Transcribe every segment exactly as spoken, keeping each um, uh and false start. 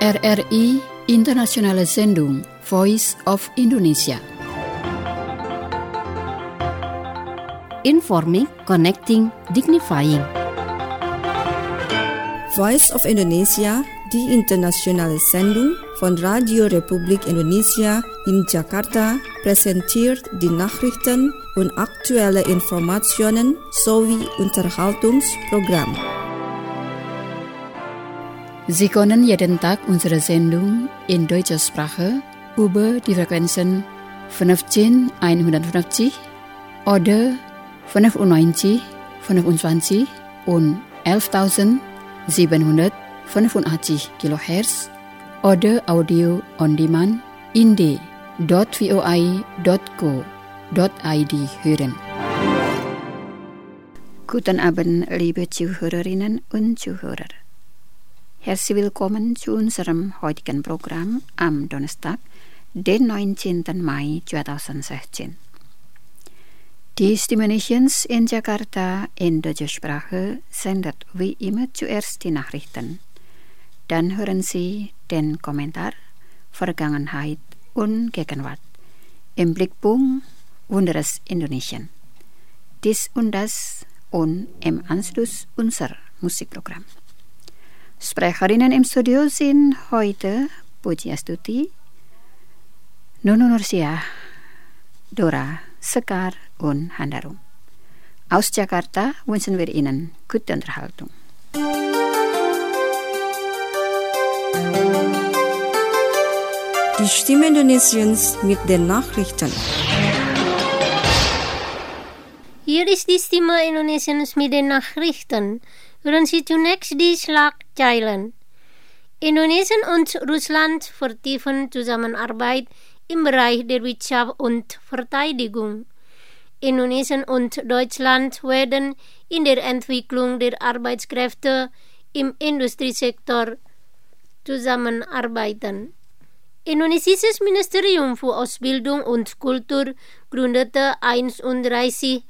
R R I Internationale Sendung Voice of Indonesia. Informing, connecting, dignifying. Voice of Indonesia, die internationale Sendung von Radio Republik Indonesia in Jakarta, präsentiert die Nachrichten und aktuelle Informationen sowie Unterhaltungsprogramm. Sie können jeden Tag unsere Sendung in deutscher Sprache über die Frequenzen fünfzehn einhundertfünfzig oder fünfundneunzig fünfundzwanzig und elftausendsiebenhundertfünfundachtzig Kilohertz oder Audio on Demand in d punkt voi punkt co punkt id hören. Guten Abend, liebe Zuhörerinnen und Zuhörer. Herzlich willkommen zu unserem heutigen Programm am Donnerstag, den neunzehnten Mai zweitausendsechzehn. Die Stimme Nations in Jakarta in deutscher Sprache sendet wie immer zuerst die Nachrichten. Dann hören Sie den Kommentar Vergangenheit und Gegenwart im Blickpunkt unseres Indonesien. Dies und das und im Anschluss unser Musikprogramm. Sprecherinnen im Studio sind heute Puji Astuti, Nunu Nursiah, Dora, Sekar und Handarum. Aus Jakarta wünschen wir Ihnen gute Unterhaltung. Die Stimme Indonesiens mit den Nachrichten. Hier ist die Stimme Indonesiens mit den Nachrichten. Hören Sie zunächst die Schlagzeilen. Indonesien und Russland vertiefen Zusammenarbeit im Bereich der Wirtschaft und Verteidigung. Indonesien und Deutschland werden in der Entwicklung der Arbeitskräfte im Industriesektor zusammenarbeiten. Indonesiisches Ministerium für Ausbildung und Kultur gründete einunddreißig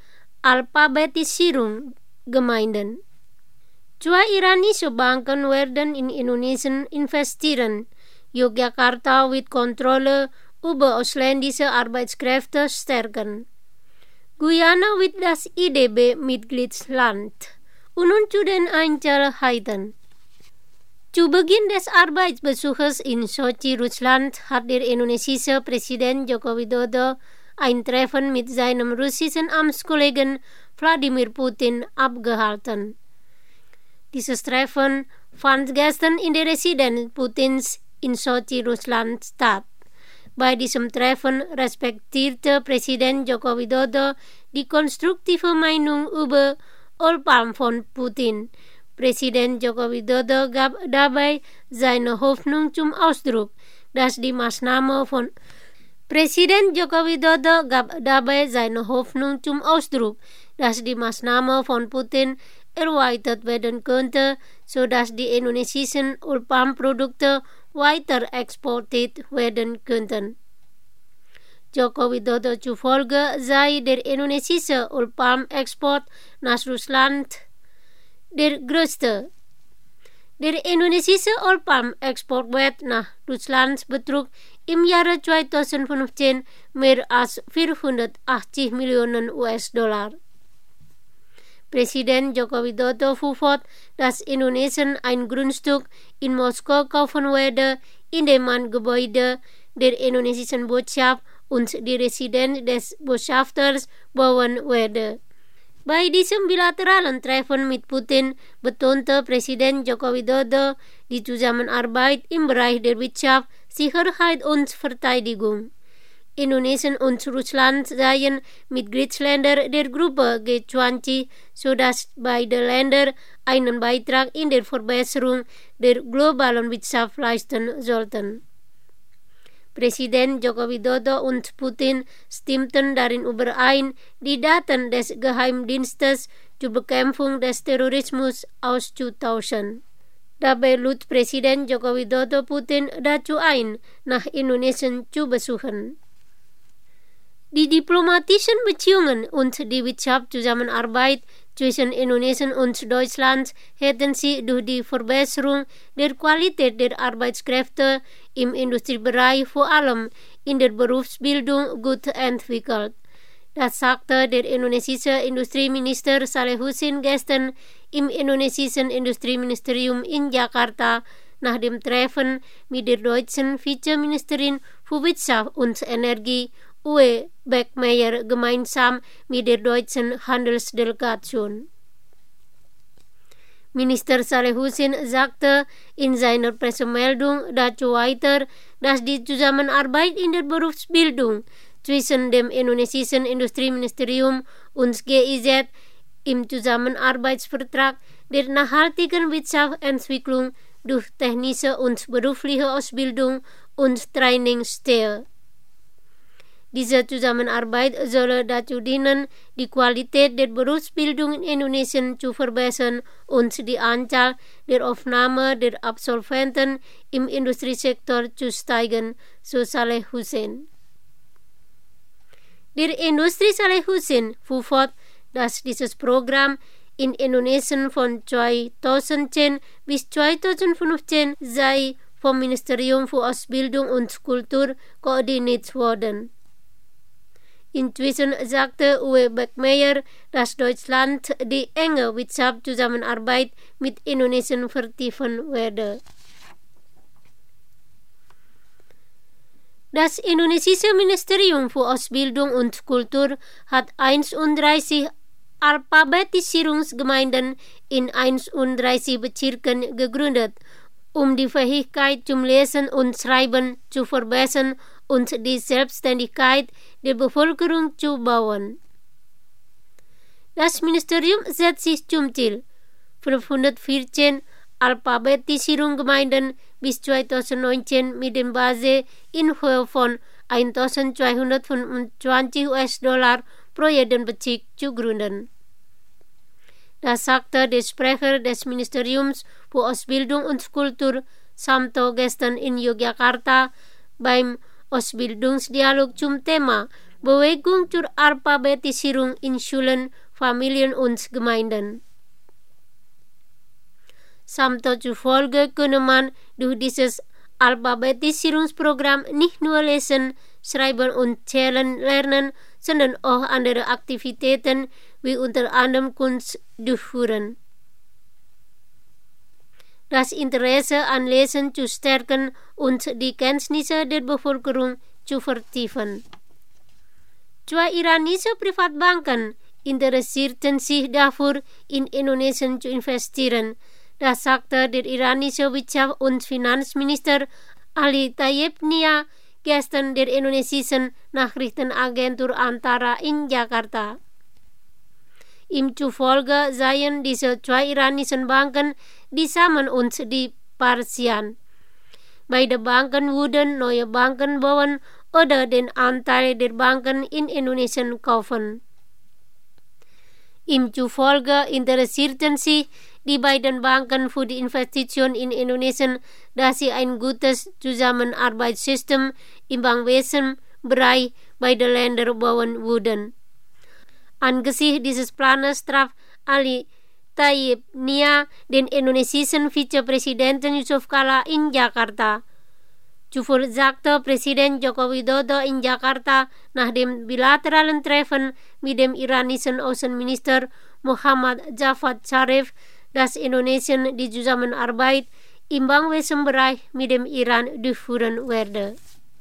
Alphabetisierungsgemeinden. Zwei iranische Banken werden in Indonesien investieren. Yogyakarta wird Kontrolle über ausländische Arbeitskräfte stärken. Guyana wird das I D B-Mitgliedsland. Und nun zu den Einzelheiten. Zu Beginn des Arbeitsbesuches in Sochi, Russland, hat der indonesische Präsident Joko Widodo ein Treffen mit seinem russischen Amtskollegen Wladimir Putin abgehalten. Dieses Treffen fand gestern in der Residenz Putins in Sochi, Russland, statt. Bei diesem Treffen respektierte Präsident Joko Widodo die konstruktive Meinung über Ulpam von Putin. Präsident Joko Widodo gab dabei seine Hoffnung zum Ausdruck, dass die Maßnahme von Präsident Joko Widodo gab dabei seine Hoffnung zum Ausdruck, dass die Maßnahme von Putin erweitert werden könnte, sodass die indonesischen Ulpam-Produkte weiter exportiert werden könnten. Joko Widodo zufolge sei der indonesische Ulpam-Export nach Russland der größte. Der indonesische Ulpam-Exportwert nach Russland betrug im Jahre zweitausendfünfzehn mehr als vierhundertachtzig Millionen U S-Dollar. Präsident Joko Widodo fuhr fort, dass Indonesien ein Grundstück in Moskau kaufen werde, in dem man Gebäude der indonesischen Botschaft und die Residenz des Botschafters bauen werde. Bei diesem bilateralen Treffen mit Putin betonte Präsident Joko Widodo die Zusammenarbeit im Bereich der Wirtschaft, Sicherheit und Verteidigung. Indonesien und Russland seien Mitgliedsländer der Gruppe G zwanzig, sodass beide Länder einen Beitrag in der Verbesserung der globalen Wirtschaft leisten sollten. Präsident Joko Widodo und Putin stimmten darin überein, die Daten des Geheimdienstes zur Bekämpfung des Terrorismus auszutauschen. Dabei lud Präsident Joko Widodo Putin dazu ein, nach Indonesien zu besuchen. Die diplomatischen Beziehungen und die Wirtschaftszusammenarbeit Zwischen Indonesien und Deutschland hätten sie durch die Verbesserung der Qualität der Arbeitskräfte im Industriebereich, vor allem in der Berufsbildung, gut entwickelt. Das sagte der indonesische Industrieminister Salehusin gestern im indonesischen Industrieministerium in Jakarta nach dem Treffen mit der deutschen Vizeministerin für Wirtschaft und Energie Uwe Beckmeyer gemeinsam mit der deutschen Handelsdelegation. Minister Salehusin sagte in seiner Pressemeldung dazu weiter, dass die Zusammenarbeit in der Berufsbildung zwischen dem indonesischen Industrieministerium und G I Z im Zusammenarbeitsvertrag der nachhaltigen Wirtschaftsentwicklung durch technische und berufliche Ausbildung und Training stehe. Diese Zusammenarbeit solle dazu dienen, die Qualität der Berufsbildung in Indonesien zu verbessern und die Anzahl der Aufnahme der Absolventen im Industriesektor zu steigern, so Salehusin. Der Industrie Salehusin fuhr fort, dass dieses Programm in Indonesien von zweitausendzehn bis zweitausendfünfzehn sei vom Ministerium für Ausbildung und Kultur koordiniert worden. Inzwischen sagte Uwe Beckmeyer, dass Deutschland die enge Wirtschaftszusammenarbeit mit Indonesien vertiefen werde. Das indonesische Ministerium für Ausbildung und Kultur hat einunddreißig Alphabetisierungsgemeinden in einunddreißig Bezirken gegründet, um die Fähigkeit zum Lesen und Schreiben zu verbessern und die Selbstständigkeit der Bevölkerung zu bauen. Das Ministerium setzt sich zum Ziel, fünfhundertvierzehn Alphabetisierungsgemeinden bis zweitausendneunzehn mit dem Base in Höhe von eintausendzweihundertfünfundzwanzig US-Dollar pro jeden Bezirk zu gründen. Das sagte der Sprecher des Ministeriums für Ausbildung und Kultur, Samto, gestern in Yogyakarta beim Ausbildungsdialog zum Thema Bewegung zur Alphabetisierung in Schulen, Familien und Gemeinden. Samto zufolge könne man durch dieses Alphabetisierungsprogramm nicht nur lesen, schreiben und zählen lernen, sondern auch andere Aktivitäten wie unter anderem Kunst durchführen. Das Interesse an Lesen zu stärken und die Kenntnisse der Bevölkerung zu vertiefen. Zwei iranische Privatbanken interessierten sich dafür, in Indonesien zu investieren. Das sagte der iranische Wirtschafts- und Finanzminister Ali Tayyip Nia gestern der indonesischen Nachrichtenagentur Antara in Jakarta. Ihm zufolge seien diese zwei iranischen Banken die Samen und die Parsian. Beide Banken würden neue Banken bauen oder den Anteil der Banken in Indonesien kaufen. Ihm zufolge interessierten sich die beiden Banken für die Investition in Indonesien, da sie ein gutes Zusammenarbeitssystem im Bankwesenbereich beider Länder bauen würden. Angesichts dieses Planes traf Ali Tayyip Nia den indonesischen Vizepräsidenten Yusuf Kala in Jakarta. Zuvor sagte Präsident Joko Widodo in Jakarta nach dem bilateralen Treffen mit dem iranischen Außenminister Muhammad Javad Zarif, dass Indonesien die Zusammenarbeit im Bankwesenbereich mit dem Iran durchführen werde.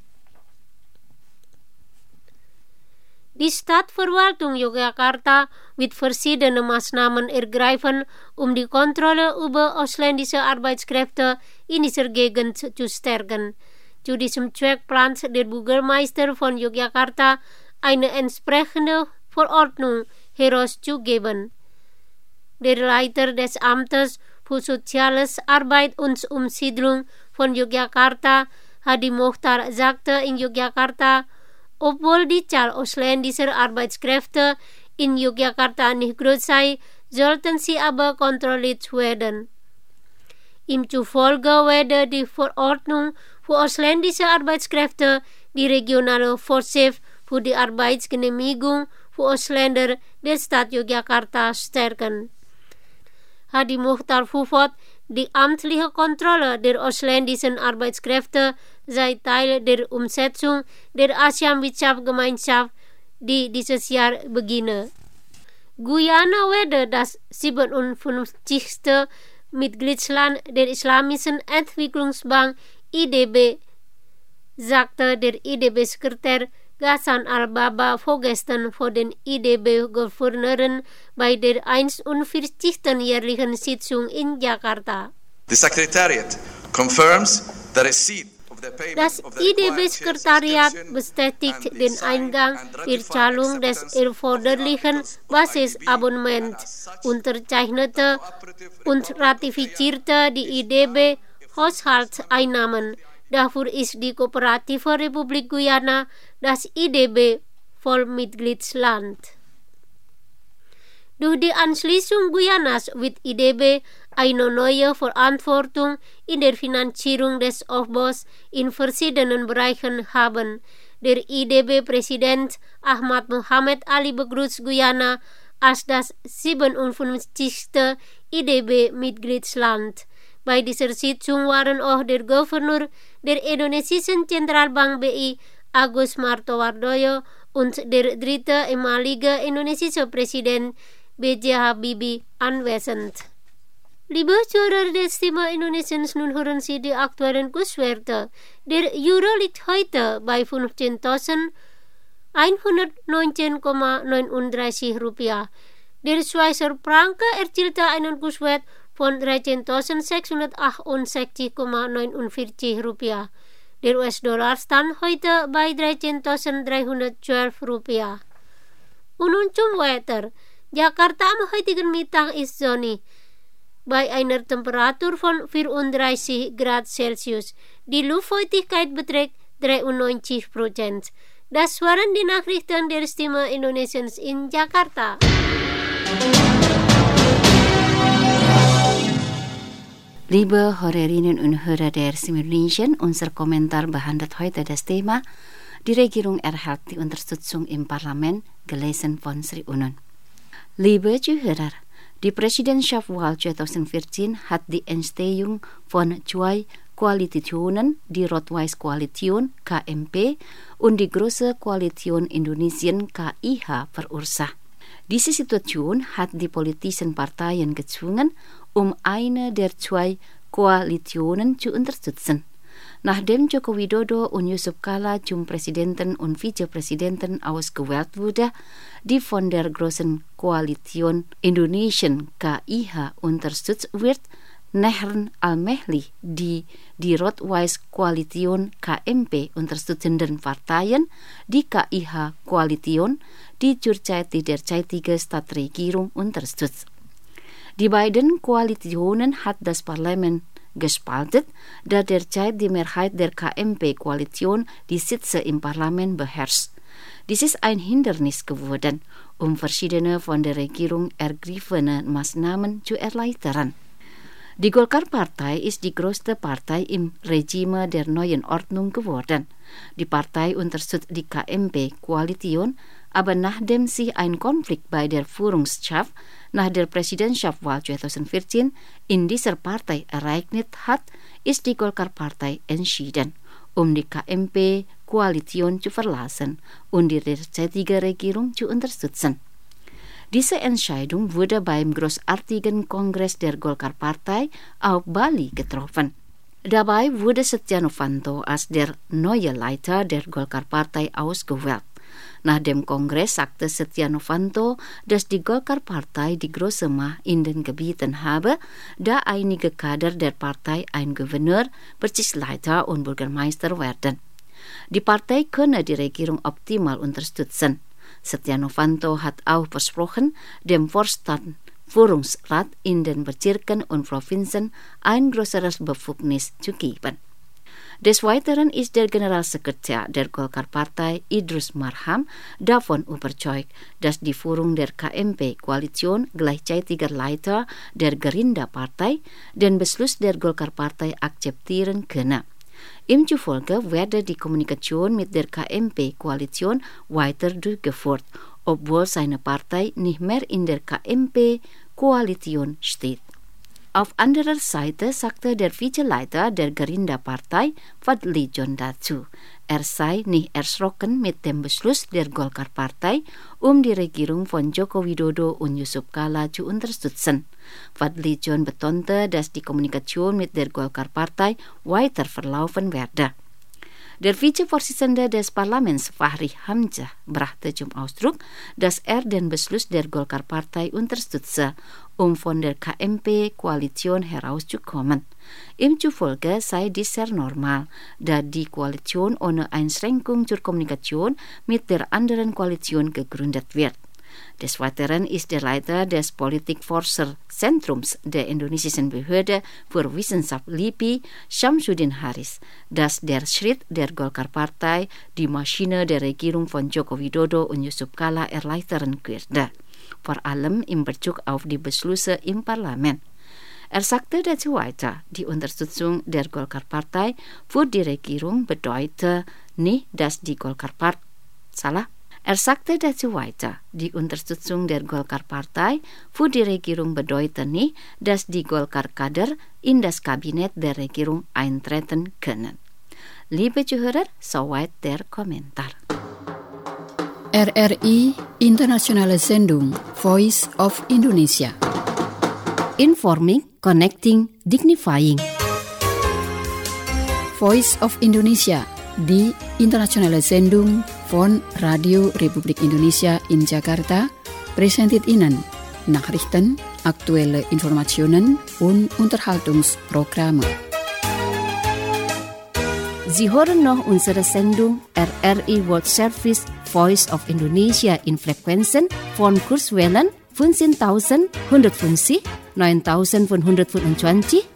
Die Stadtverwaltung Yogyakarta wird verschiedene Maßnahmen ergreifen, um die Kontrolle über ausländische Arbeitskräfte in dieser Gegend zu stärken. Zu diesem Zweck plant der Bürgermeister von Yogyakarta eine entsprechende Verordnung herauszugeben. Der Leiter des Amtes für Soziales, Arbeit und Umsiedlung von Yogyakarta, Hadi Mokhtar, sagte in Yogyakarta, obwohl die Zahl ausländischer Arbeitskräfte in Yogyakarta nicht groß sei, sollten sie aber kontrolliert werden. Ihm zufolge werde die Verordnung für ausländische Arbeitskräfte die regionale Vorschrift für die Arbeitsgenehmigung voor Ooslander de stad Yogyakarta stärken. Hadi Mukhtar Fufuat, die amtliche Kontrolle der ausländischen Arbeitskräfte, sei Teil der Umsetzung der ASEAN-Wirtschaftsgemeinschaft, die dieses Jahr beginne. Guyana werde das siebenundfünfzigste Mitgliedsland der Islamischen Entwicklungsbank I D B, sagte der I D B-Sekretär Ghassan Al-Baba vorgestern vor den I D B-Gouverneuren bei der einundvierzigsten jährlichen Sitzung in Jakarta. The Secretariat confirms the receipt of the payment Das of the I D required B-Sekretariat sales bestätigt extension and den the signing Eingang and der ratified Zahlung des acceptance of the erforderlichen articles of Basisabonnement, I D B, and as such, unterzeichnete und ratifizierte die I D B Haushaltseinnahmen. Dafür ist die Kooperative Republik Guyana das I D B Vollmitgliedsland. Durch die Anschließung Guyanas wird I D B eine neue Verantwortung in der Finanzierung des Aufbaus in verschiedenen Bereichen haben. Der I D B-Präsident Ahmad Mohamed Ali begrüßt Guyana als das siebenundfünfzigste I D B-Mitgliedsland. Bei dieser Sitzung waren auch der Gouverneur der indonesischen Zentralbank B I, Agus Martowardoyo, und der dritte ehemalige indonesische Präsident B J Habibie anwesend. Liebe Zuhörer des Stimme Indonesiens, nun hören Sie die aktuellen Kurswerte. Der Euro liegt heute bei fünfzehntausendeinhundertneunzehn Komma neununddreißig Rupiah. Der Schweizer Franken erzielte einen Kurswert von dreizehntausendsechshundertachtundsechzig Komma neunundvierzig Rupiah. Der U S-Dollar stand heute bei dreizehntausenddreihundertzwölf Rupiah. Und nun zum Wetter. Jakarta am heutigen Mittag ist sonnig, bei einer Temperatur von vierunddreißig Grad Celsius. Die Luftfeuchtigkeit beträgt dreiundneunzig Prozent. Das waren die Nachrichten der Stimme Indonesiens in Jakarta. Liebe Hörerinnen und Hörer der Stimme Indonesian, unser Kommentar behandelt heute das Thema Die Regierung erhält die Unterstützung im Parlament, gelesen von Sri Unun. Liebe Zuhörer, die Präsidentschaftswahl zweitausendvierzehn hat die Entstehung von zwei Koalitionen, die Rot-Weiß-Koalition K M P und die Große Koalition Indonesien K I H verursacht. Diese Situation hat die politischen Parteien gezwungen, um eine der zwei Koalitionen zu unterstützen. Nachdem Joko Widodo und Yusuf Kala zum Präsidenten und Vizepräsidenten ausgewählt wurde, die von der Großen Koalition Indonesien K I H unterstützt wird, nähern allmählich die die Rot-Weiß-Koalition K M P unterstützenden Parteien die K I H-Koalition, die zurzeit die derzeitige Stadtregierung unterstützt. Die beiden Koalitionen hat das Parlament gespalten, da derzeit die Mehrheit der K M P-Koalition die Sitze im Parlament beherrscht. Dies ist ein Hindernis geworden, um verschiedene von der Regierung ergriffene Maßnahmen zu erleichtern. Die Golkar-Partei ist die größte Partei im Regime der neuen Ordnung geworden. Die Partei unterstützt die K M P-Koalition, aber nachdem sich ein Konflikt bei der Führungsschaft nach der Präsidentschaftswahl zweitausendvierzehn in dieser Partei ereignet hat, ist die Golkar-Partei entschieden, um die K M P-Koalition zu verlassen und die derzeitige Regierung zu unterstützen. Diese Entscheidung wurde beim großartigen Kongress der Golkar-Partei auf Bali getroffen. Dabei wurde Setia Novanto als der neue Leiter der Golkar-Partei ausgewählt. Nach dem Kongress sagte Setia Novanto, dass die Golkar-Partei die große Macht in den Gebieten habe, da einige Kader der Partei ein Gouverneur, Bezirksleiter und Bürgermeister werden. Die Partei könne die Regierung optimal unterstützen. Setia Novanto hat auch versprochen, dem Vorstand Führungsrat in den Bezirken und Provinzen ein größeres Befugnis zu geben. Des Weiteren ist der Generalsekretär der Golkar-Partei Idrus Marham davon überzeugt, dass die Führung der K M P-Koalition gleichzeitiger Leiter der Gerindra-Partei den Beschluss der Golkar-Partei akzeptieren könne. Ihm zufolge werde die Kommunikation mit der K M P-Koalition weiter durchgeführt, obwohl seine Partei nicht mehr in der K M P-Koalition steht. Auf anderer Seite sagte der Vizeleiter der Gerindra-Partei, Fadli John dazu, er sei nicht erschrocken mit dem Beschluss der Golkar-Partei, um die Regierung von Joko Widodo und Yusuf Kala zu unterstützen. Fadli John betonte, dass die Kommunikation mit der Golkar-Partei weiter verlaufen werde. Der Vizevorsitzende des Parlaments, Fahri Hamzah, brachte zum Ausdruck, dass er den Beschluss der Golkar-Partei unterstütze, um von der K M P-Koalition herauszukommen. Ihm zufolge sei dies sehr normal, da die Koalition ohne Einschränkung zur Kommunikation mit der anderen Koalition gegründet wird. Des Weiteren ist der Leiter des Politikforscher-Zentrums der indonesischen Behörde für Wissenschaft L I P I, Syamsuddin Haris, dass der Schritt der Golkar-Partei die Maschine der Regierung von Joko Widodo und Yusuf Kala erleichtern würde, vor allem in Bezug auf die Beschlüsse im Parlament. Er sagte dazu weiter, die Unterstützung der Golkar-Partei für die Regierung bedeutet nicht, dass die Golkar-Partei salah. Er sagte dazu weiter, die Unterstützung der Golkar-Partei für die Regierung bedeutet nicht, dass die Golkar-Kader in das Kabinett der Regierung eintreten können. Liebe Zuhörer, soweit der Kommentar. R R I Internationale Sendung Voice of Indonesia. Informing, connecting, dignifying. Voice of Indonesia, die internationale Sendung von Radio Republik Indonesia in Jakarta, präsentiert Ihnen Nachrichten, aktuelle Informationen und Unterhaltungsprogramme. Sie hören noch unsere Sendung R R I World Service Voice of Indonesia in Frequenzen von Kurzwellen fünfzehntausendeinhundertfünfzig, neuntausendfünfhundertfünfundzwanzig,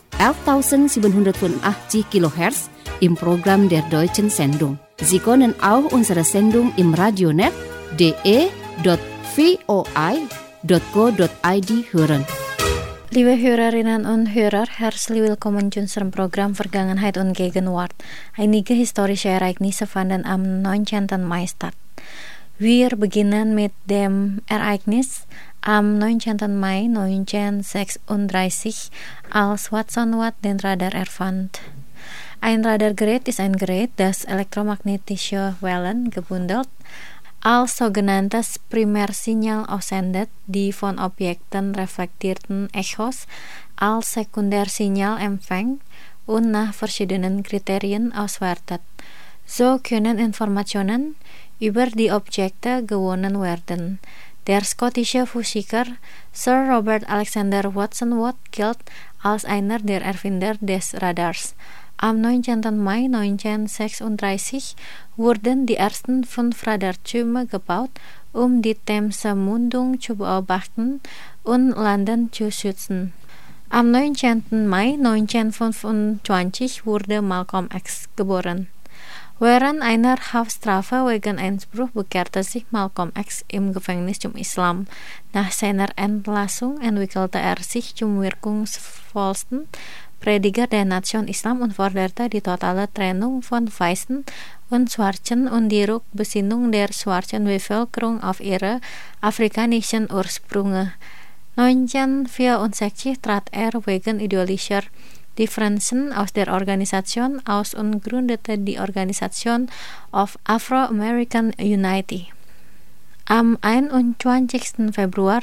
elftausendsiebenhundertfünfundachtzig Kilohertz im Programm der deutschen Sendung. Sie können auch unsere Sendung im Radionet d e dot voi dot co dot i d hören. Liebe Hörerinnen und Hörer, herzlich willkommen zu unserem Programm Vergangenheit und Gegenwart. Einige historische Ereignisse fanden am neunzehnten Mai statt. Wir beginnen mit dem Ereignis am neunzehnten Mai neunzehnhundertsechsunddreißig, als Watson Watt den Radar erfand. Ein Radargerät ist ein Gerät, das elektromagnetische Wellen gebündelt als sogenanntes Primärsignal aussendet, die von Objekten reflektierten Echos als Sekundärsignal empfängt und nach verschiedenen Kriterien auswertet. So können Informationen über die Objekte gewonnen werden. Der skottische Physiker Sir Robert Alexander Watson Watt gilt als einer der Erfinder des Radars. Am neunzehnten Mai neunzehnhundertsechsunddreißig wurden die ersten fünf Radartürme gebaut, um die Themse-Mundung zu beobachten und London zu schützen. Am neunzehnten Mai neunzehnhundertfünfundzwanzig wurde Malcolm X geboren. Während einer Haftstrafe wegen Einbruch bekehrte sich Malcolm X im Gefängnis zum Islam. Nach seiner Entlassung entwickelte er sich zum wirkungsvollsten Prediger der Nation Islam und forderte die totale Trennung von Weißen und Schwarzen und die Rückbesinnung der schwarzen Bevölkerung auf ihre afrikanischen Ursprünge. neunzehnhundertvierundsechzig trat er wegen ideologischer Differenzen aus der Organisation aus und gründete die Organisation of Afro-American Unity. Am einundzwanzigsten Februar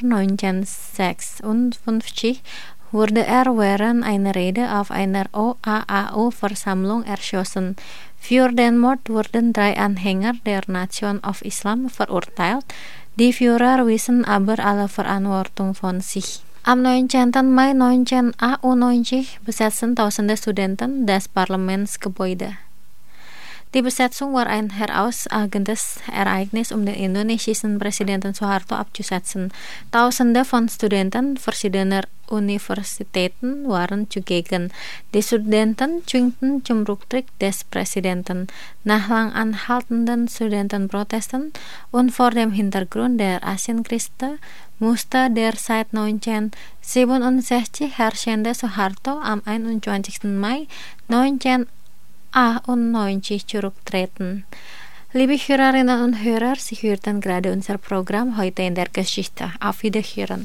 neunzehnhundertsechsundfünfzig wurde er während einer Rede auf einer O A A U-Versammlung erschossen. Für den Mord wurden drei Anhänger der Nation of Islam verurteilt. Die Führer wiesen aber alle Verantwortung von sich. Am neunzehnten Mai neunzehnhunderteinundneunzig besetzten tausende Studenten das Parlamentsgebäude. Die Besetzung war ein herausragendes Ereignis, um den indonesischen Präsidenten Suharto abzusetzen. Tausende von Studenten verschiedener Universitäten waren zugegen. Die Studenten zwingten zum Rücktritt des Präsidenten. Nach lang anhaltenden Studentenprotesten und vor dem Hintergrund der Asienkrise musste der seit neunzehnhundertsiebenundsechzig herrschende Suharto am einundzwanzigsten Mai neunzehnhundertachtundneunzig zurücktreten. Liebe Hörerinnen und Hörer, Sie hörten gerade unser Programm heute in der Geschichte. Auf Wiederhören.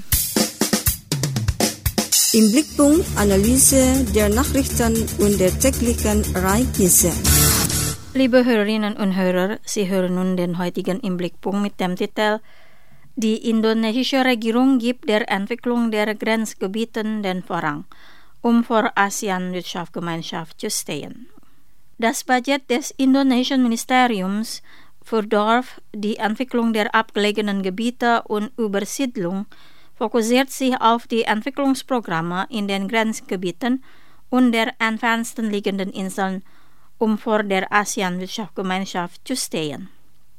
Im Blickpunkt Analyse der Nachrichten und der täglichen Ereignisse. Liebe Hörerinnen und Hörer, Sie hören nun den heutigen Im Blickpunkt mit dem Titel Die indonesische Regierung gibt der Entwicklung der Grenzgebieten den Vorrang, um vor ASEAN-Wirtschaftsgemeinschaft zu stehen. Das Budget des indonesischen Ministeriums für Dorf, die Entwicklung der abgelegenen Gebiete und Übersiedlung fokussiert sich auf die Entwicklungsprogramme in den Grenzgebieten und der entfernsten liegenden Inseln, um vor der ASEAN-Wirtschaftsgemeinschaft zu stehen.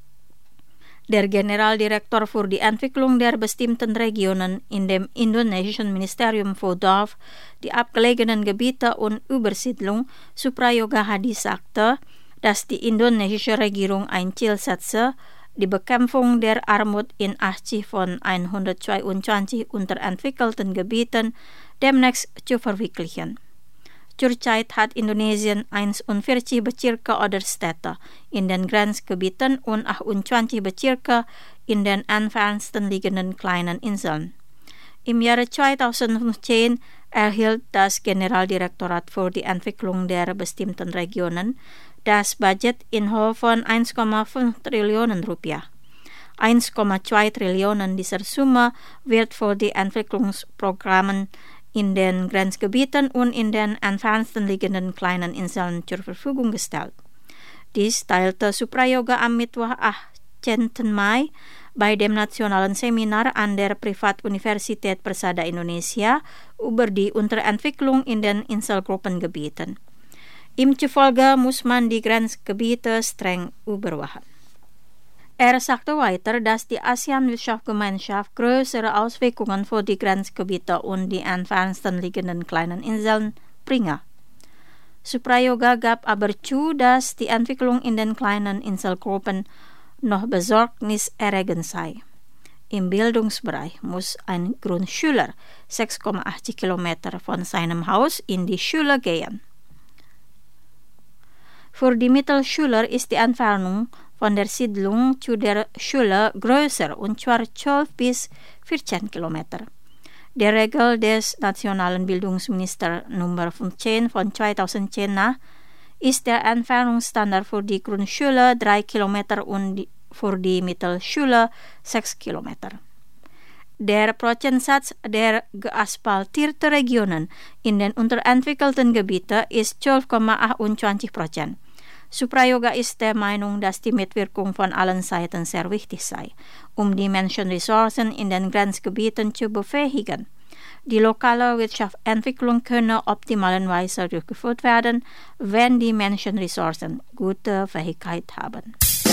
Der Generaldirektor für die Entwicklung der bestimmten Regionen in dem indonesischen Ministerium für Dorf, die abgelegenen Gebiete und Übersiedlung, Suprayoga Hadi, sagte, dass die indonesische Regierung ein Ziel setze, die Bekämpfung der Armut in achtzig von hundertzweiundzwanzig unterentwickelten Gebieten demnächst zu verwirklichen. Zurzeit hat Indonesien einundvierzig Bezirke oder Städte in den Grenzgebieten und achtundzwanzig Bezirke in den entfernsten liegenden kleinen Inseln. Im Jahre zweitausendfünfzehn erhielt das Generaldirektorat für die Entwicklung der bestimmten Regionen das Budget in Höhe von eins Komma fünf Trillionen Rupiah. eins Komma zwei Trillionen dieser Summe wird für die Entwicklungsprogramme in den Grenzgebieten und in den entfernsten liegenden kleinen Inseln zur Verfügung gestellt. Dies teilte Suprayoga am Mittwoch, achtzehnten Mai, bei dem nationalen Seminar an der Privatuniversität Persada Indonesia über die Unterentwicklung in den Inselgruppengebieten. Ihm zufolge muss man die Grenzgebiete streng überwachen. Er sagte weiter, dass die ASEAN-Wirtschaftsgemeinschaft größere Auswirkungen für die Grenzgebiete und die entfernsten liegenden kleinen Inseln bringe. Suprayoga gab aber zu, dass die Entwicklung in den kleinen Inselgruppen noch besorgniserregend sei. Im Bildungsbereich muss ein Grundschüler sechs Komma achtzig Kilometer von seinem Haus in die Schule gehen. Für die Mittelschüler ist die Entfernung von der Siedlung zu der Schule größer, und zwar zwölf bis vierzehn Kilometer. Der Regel des Nationalen Bildungsministers Nummer fünfzehn von zweitausendzehn nach ist der Entfernungsstandard für die Grundschule drei Kilometer und für die Mittelschule sechs Kilometer. Der Prozentsatz der geasphaltierten Regionen in den unterentwickelten Gebieten ist zwölf Komma achtundzwanzig Prozent. Suprayoga ist der Meinung, dass die Mitwirkung von allen Seiten sehr wichtig sei, um die Menschenressourcen in den Grenzgebieten zu befähigen. Die lokale Wirtschaftsentwicklung könne optimalerweise durchgeführt werden, wenn die Menschenressourcen gute Fähigkeit haben.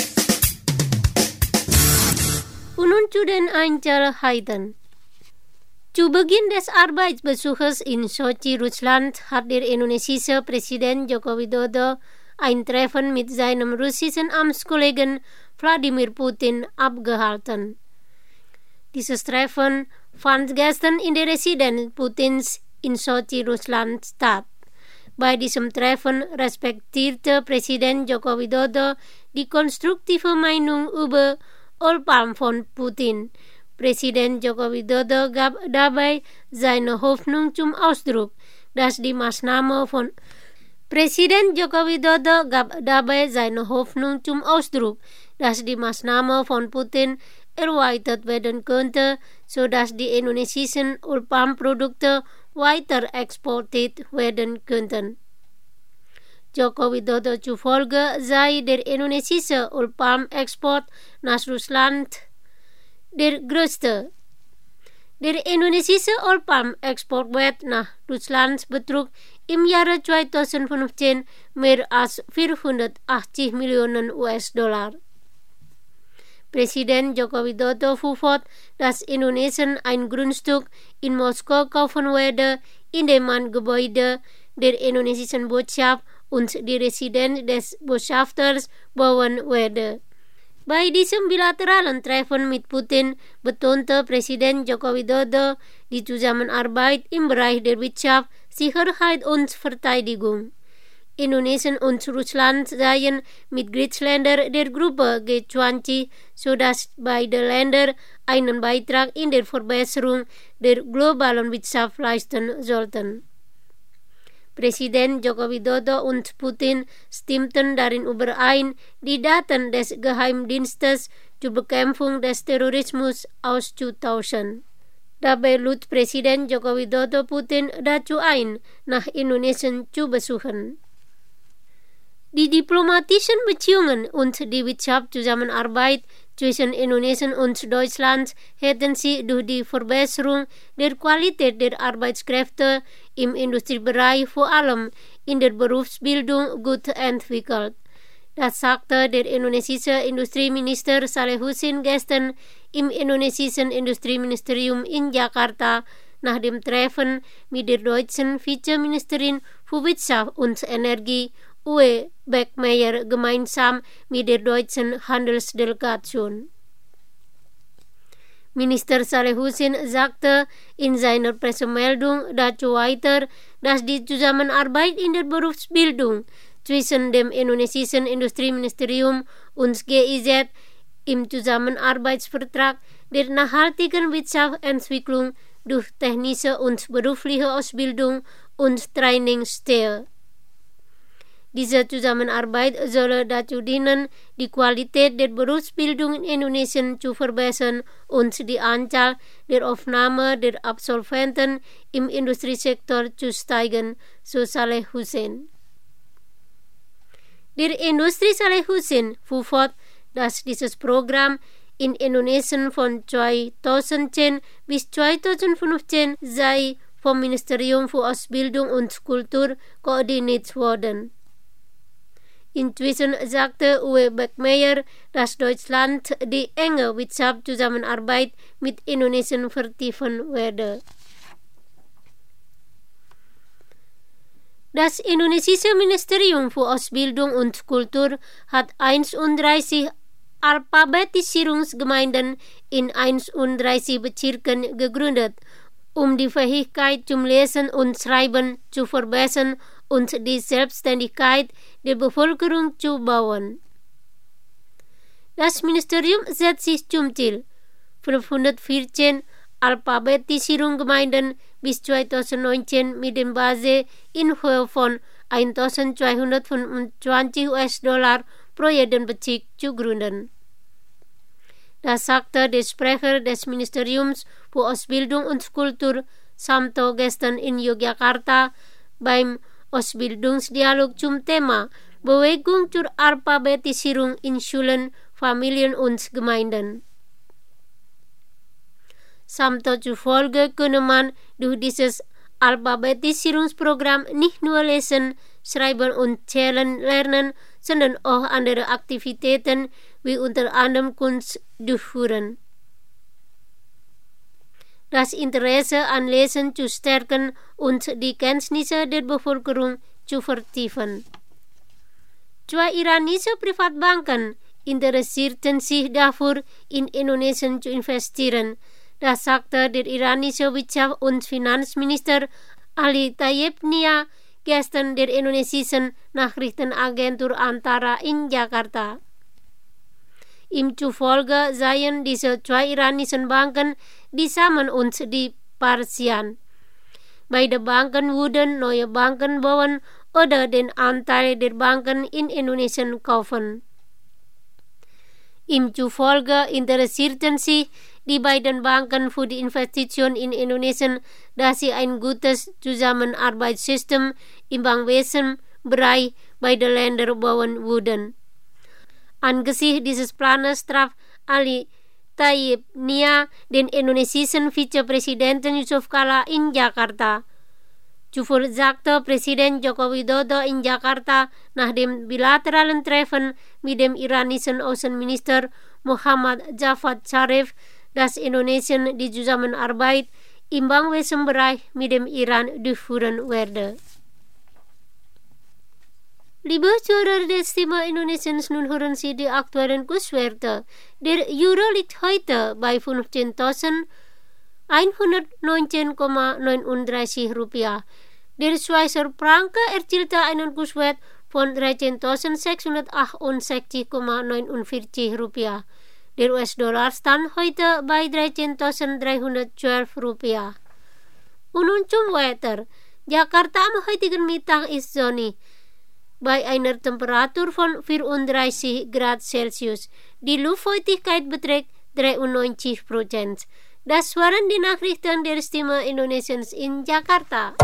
Und nun zu den Einzelheiten. Zu Beginn des Arbeitsbesuches in Sochi, Russland, hat der indonesische Präsident Joko Widodo ein Treffen mit seinem russischen Amtskollegen Wladimir Putin abgehalten. Dieses Treffen fand gestern in der Residenz Putins in Sochi, Russland, statt. Bei diesem Treffen respektierte Präsident Joko Widodo die konstruktive Meinung über Ulpam von Putin. Präsident Joko Widodo gab dabei seine Hoffnung zum Ausdruck, dass die Maßnahme von Präsident Joko Widodo gab dabei seine Hoffnung zum Ausdruck, dass die Maßnahme von Putin erweitert werden könnte, sodass die indonesischen Ulpam-Produkte weiter exportiert werden könnten. Joko Widodo zufolge sei der indonesische Ulpam-Export nach Russland der größte. Der indonesische Ulpam-Export nach Russland betrug im Jahre zweitausendfünfzehn mehr als vierhundertachtzig Millionen U S-Dollar. Präsident Joko Widodo fuhr fort, dass Indonesien ein Grundstück in Moskau kaufen werde, in dem man Gebäude der indonesischen Botschaft und die Residenz des Botschafters bauen werde. Bei diesem bilateralen Treffen mit Putin betonte Präsident Joko Widodo die Zusammenarbeit im Bereich der Wirtschaft, Sicherheit und Verteidigung. Indonesien und Russland seien Mitgliedsländer der Gruppe G zwanzig, sodass beide Länder einen Beitrag in der Verbesserung der globalen Wirtschaft leisten sollten. Präsident Joko Widodo und Putin stimmten darin überein, die Daten des Geheimdienstes zur Bekämpfung des Terrorismus auszutauschen. Dabei lud Präsident Joko Widodo Putin dazu ein, nach Indonesien zu besuchen. Die diplomatischen Beziehungen und die Wirtschaftszusammenarbeit zwischen Indonesien und Deutschland hätten sich durch die Verbesserung der Qualität der Arbeitskräfte im Industriebereich, vor allem in der Berufsbildung, gut entwickelt. Das sagte der indonesische Industrieminister Salehusin gestern im indonesischen Industrieministerium in Jakarta nach dem Treffen mit der deutschen Vizeministerin für Wirtschaft und Energie Uwe Beckmeyer gemeinsam mit der deutschen Handelsdelegation. Minister Salehusin sagte in seiner Pressemeldung dazu weiter, dass die Zusammenarbeit in der Berufsbildung zwischen dem indonesischen Industrieministerium und G I Z im Zusammenarbeitsvertrag der nachhaltigen Wirtschaftsentwicklung durch technische und berufliche Ausbildung und Training stehe. Diese Zusammenarbeit solle dazu dienen, die Qualität der Berufsbildung in Indonesien zu verbessern und die Anzahl der Aufnahme der Absolventen im Industriesektor zu steigern, so Salehusin. Der Industrie Salehusin fuhr fort, dass dieses Programm in Indonesien von zweitausendzehn bis zweitausendfünfzehn sei vom Ministerium für Ausbildung und Kultur koordiniert worden. Inzwischen sagte Uwe Beckmeyer, dass Deutschland die enge Wirtschaftszusammenarbeit mit Indonesien vertiefen werde. Das indonesische Ministerium für Ausbildung und Kultur hat einunddreißig Alphabetisierungsgemeinden in einunddreißig Bezirken gegründet, um die Fähigkeit zum Lesen und Schreiben zu verbessern und die Selbstständigkeit der Bevölkerung zu bauen. Das Ministerium setzt sich zum Ziel, fünfhundertvierzehn Alphabetisierungsgemeinden bis zweitausendneunzehn mit dem Base in Höhe von eintausendzweihundertfünfundzwanzig US-Dollar pro jeden Bezirk zu gründen. Das sagte der Sprecher des Ministeriums für Ausbildung und Kultur, Samto, gestern in Yogyakarta beim Ausbildungsdialog zum Thema Bewegung zur Alphabetisierung in Schulen, Familien und Gemeinden. Samto zufolge könne man durch dieses Alphabetisierungsprogramm nicht nur lesen, schreiben und zählen lernen, sondern auch andere Aktivitäten wie unter anderem Kunst durchführen. Das Interesse an Lesen zu stärken und die Kenntnisse der Bevölkerung zu vertiefen. Zwei iranische Privatbanken interessierten sich dafür, in Indonesien zu investieren. Das sagte der iranische Wirtschafts- und Finanzminister Ali Tayyip Nia gestern der indonesischen Nachrichtenagentur Antara in Jakarta. Ihm zufolge seien diese zwei iranischen Banken die Samen und die Parsian. Beide Banken würden neue Banken bauen oder den Anteil der Banken in Indonesien kaufen. Ihm zufolge interessierten sich die beiden Banken für die Investition in Indonesien, da sie ein gutes Zusammenarbeitssystem im Bankwesenbereich beider Länder bauen würden. Angesichts dieses Planes traf Ali Tayyip Nia den indonesischen Vizepräsidenten Yusuf Kala in Jakarta. Zuvor sagte Präsident Joko Widodo in Jakarta nach dem bilateralen Treffen mit dem iranischen Außenminister Muhammad Javad Zarif, dass Indonesien die Zusammenarbeit im Bankwesenbereich mit dem Iran durchführen werde. Liebe Zuhörer des Thema Indonesiens, nun hören Sie die aktuellen Kurswerte. Der Euro liegt heute bei fünfzehntausendeinhundertneunzehn Komma neununddreißig Rupiah. Der Schweizer Franke erzielten einen Kurswert von dreizehntausendsechshundertachtundsechzig Komma neunundvierzig Rupiah. Der U S-Dollar stand heute bei dreizehntausenddreihundertzwölf Rupiah. Und nun zum Wetter. Jakarta am heutigen Mittag ist sonnig, bei einer Temperatur von vierunddreißig Grad Celsius. Die Luftfeuchtigkeit beträgt dreiundneunzig Prozent. Das waren die Nachrichten der Stimme Indonesiens in Jakarta.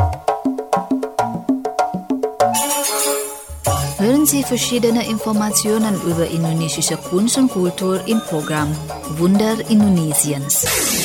Hören Sie verschiedene Informationen über indonesische Kunst und Kultur im Programm Wunder Indonesiens.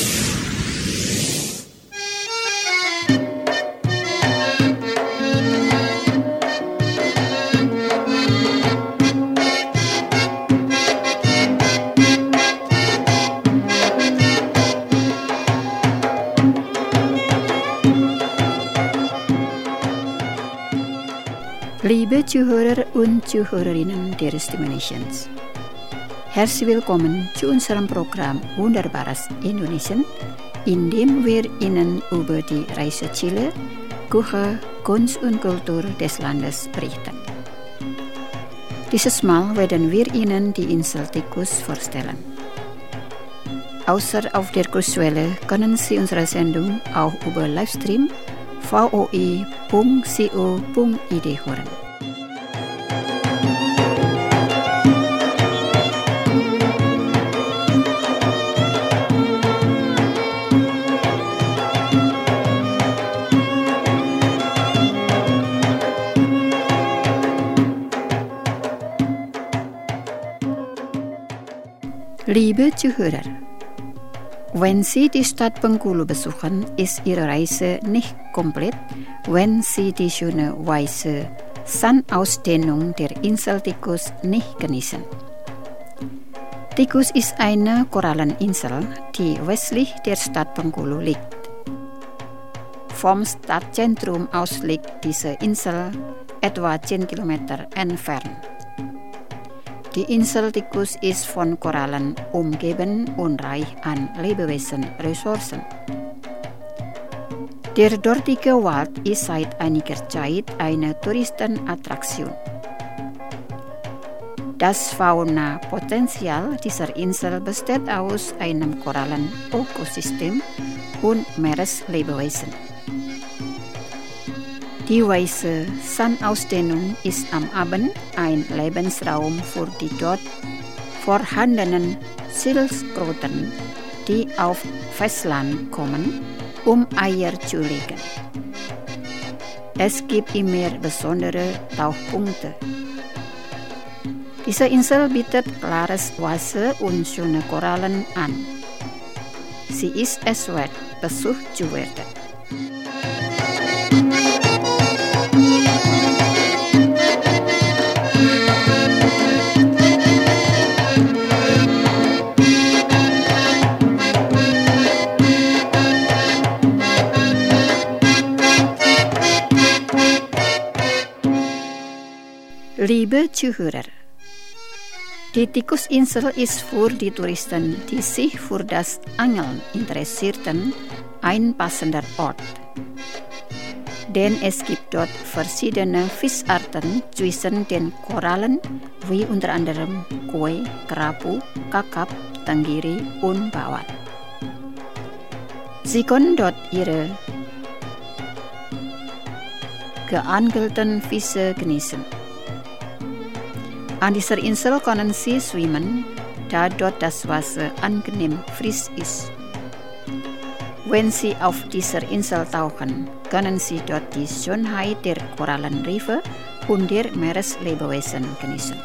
Liebe Zuhörer und Zuhörerinnen der Stimme Indonesiens, herzlich willkommen zu unserem Programm Wunderbares Indonesien, in dem wir Ihnen über die Reiseziele, Küche, Kunst und Kultur des Landes berichten. Dieses Mal werden wir Ihnen die Insel Tikus vorstellen. Außer auf der Kurswelle können Sie unsere Sendung auch über Livestream v o i punkt co punkt i d hören. Liebe Zuhörer, wenn Sie die Stadt Bengkulu besuchen, ist Ihre Reise nicht komplett, wenn Sie die schöne weiße Sandausdehnung der Insel Tikus nicht genießen. Tikus ist eine Koralleninsel, die westlich der Stadt Bengkulu liegt. Vom Stadtzentrum aus liegt diese Insel etwa zehn Kilometer entfernt. Die Insel Tikus ist von Korallen umgeben und reich an Lebewesen-Ressourcen. Der dortige Wald ist seit einiger Zeit eine Touristenattraktion. Das Faunapotenzial dieser Insel besteht aus einem Korallenökosystem und Meereslebewesen. Die weiße Sandausdehnung ist am Abend ein Lebensraum für die dort vorhandenen Schildkröten, die auf Festland kommen, um Eier zu legen. Es gibt immer besondere Tauchpunkte. Diese Insel bietet klares Wasser und schöne Korallen an. Sie ist es wert, besucht zu werden. Liebe Zuhörer, die Tikusinsel ist für die Touristen, die sich für das Angeln interessierten, ein passender Ort. Denn es gibt dort verschiedene Fischarten zwischen den Korallen, wie unter anderem Koi, Kerapu, Kakap, Tenggiri und Bawal. Sie können dort ihre geangelten Fische genießen. An dieser Insel können Sie schwimmen, da dort das Wasser angenehm frisch ist. Wenn Sie auf dieser Insel tauchen, können Sie dort die Schönheit der Korallenriffe und der Meereslebewesen genießen.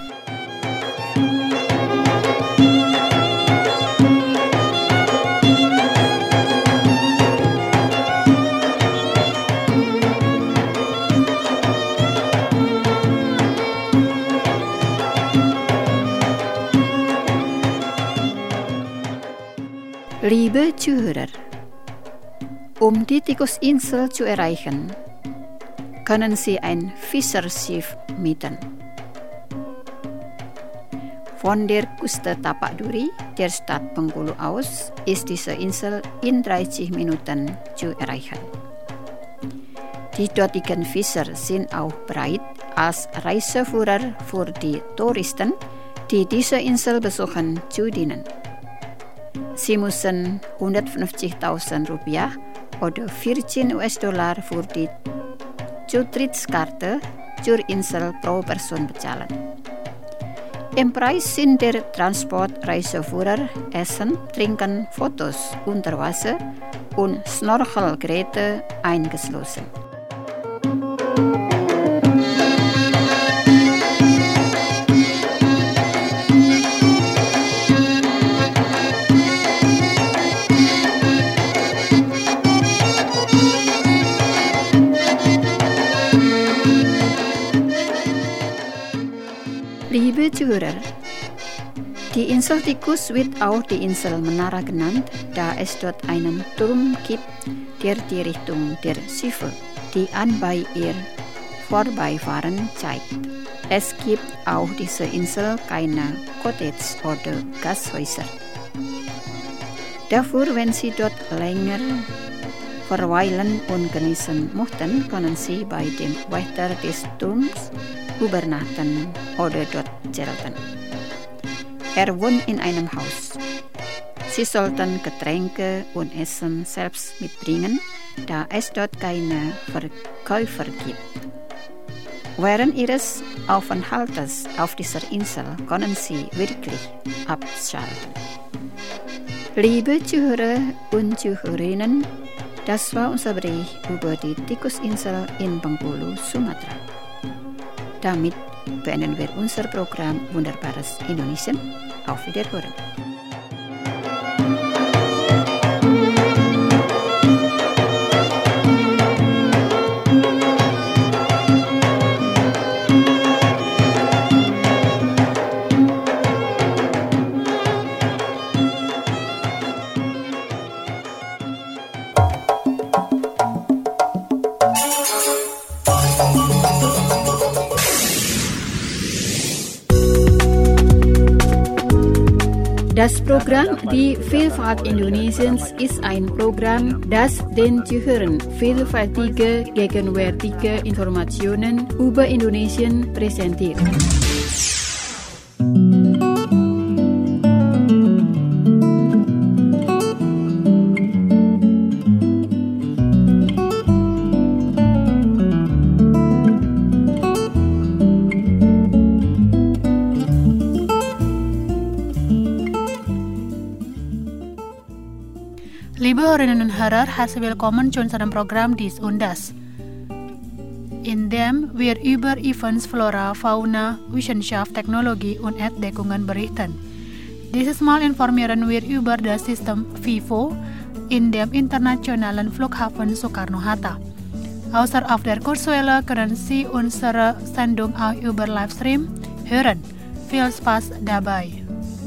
Liebe Zuhörer, um die Tikusinsel zu erreichen, können Sie ein Fischerschiff mieten. Von der Küste Tapak Duri, der Stadt Bengkulu aus, ist diese Insel in dreißig Minuten zu erreichen. Die dortigen Fischer sind auch bereit, als Reiseführer für die Touristen, die diese Insel besuchen, zu dienen. Sie müssen hundertfünfzigtausend Rupiah oder vierzehn US-Dollar für die Zutrittskarte zur Insel pro Person bezahlen. Im Preis sind der Transport, Reiseführer, Essen, Trinken, Fotos unter Wasser und Snorkelgeräte eingeschlossen. Liebe Zuhörer, die Insel Tikus wird auch die Insel Menara genannt, da es dort einen Turm gibt, der die Richtung der Schiffe, die an bei ihr vorbeifahren, zeigt. Es gibt auf dieser Insel keine Cottages oder Gasthäuser. Dafür, wenn Sie dort länger verweilen und genießen möchten, können Sie bei dem Wächter des Turms übernachten oder dort zelten. Er wohnt in einem Haus. Sie sollten Getränke und Essen selbst mitbringen, da es dort keine Verkäufer gibt. Während Ihres Aufenthaltes auf dieser Insel können Sie wirklich abschalten. Liebe Zuhörer und Zuhörerinnen, das war unser Bericht über die Tikusinsel in Bengkulu, Sumatra. Damit beenden wir unser Programm Wunderbares Indonesien. Auf Wiederhören. Das Programm Die Vielfalt Indonesiens ist ein Programm, das den Zuhörern vielfältige, gegenwärtige Informationen über Indonesien präsentiert. Liebe Hörerinnen und Hörer, herzlich willkommen zu unserem Programm Dies und Das, in dem wir über Events, Flora, Fauna, Wissenschaft, Technologie und Entdeckungen berichten. Dieses Mal informieren wir über das System Vivo in dem internationalen Flughafen Soekarno-Hatta. Außer auf der Kurzwelle können Sie unsere Sendung auch über Livestream hören. Viel Spaß dabei!